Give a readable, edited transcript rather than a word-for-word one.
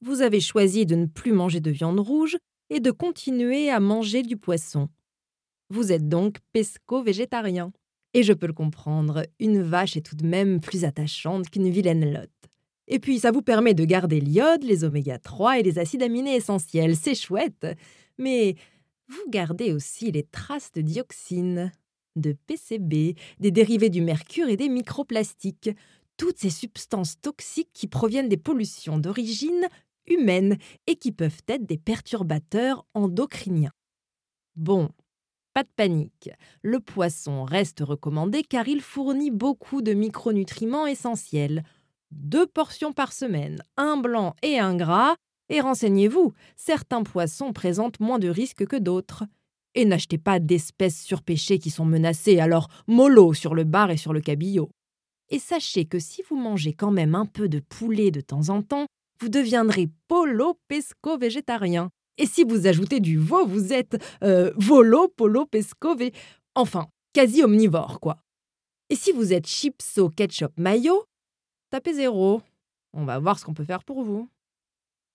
Vous avez choisi de ne plus manger de viande rouge et de continuer à manger du poisson. Vous êtes donc pesco-végétarien. Et je peux le comprendre, une vache est tout de même plus attachante qu'une vilaine lotte. Et puis, ça vous permet de garder l'iode, les oméga 3 et les acides aminés essentiels, c'est chouette. Mais vous gardez aussi les traces de dioxines, de PCB, des dérivés du mercure et des microplastiques. Toutes ces substances toxiques qui proviennent des pollutions d'origine humaine et qui peuvent être des perturbateurs endocriniens. Bon, pas de panique. Le poisson reste recommandé car il fournit beaucoup de micronutriments essentiels. 2 portions par semaine, un blanc et un gras. Et renseignez-vous, certains poissons présentent moins de risques que d'autres. Et n'achetez pas d'espèces surpêchées qui sont menacées, alors mollo sur le bar et sur le cabillaud. Et sachez que si vous mangez quand même un peu de poulet de temps en temps, vous deviendrez polo-pesco-végétarien. Et si vous ajoutez du veau, vous êtes volo-polo-pesco-vé... Enfin, quasi omnivore, quoi. Et si vous êtes chipso-ketchup-mayo, tapez 0. On va voir ce qu'on peut faire pour vous.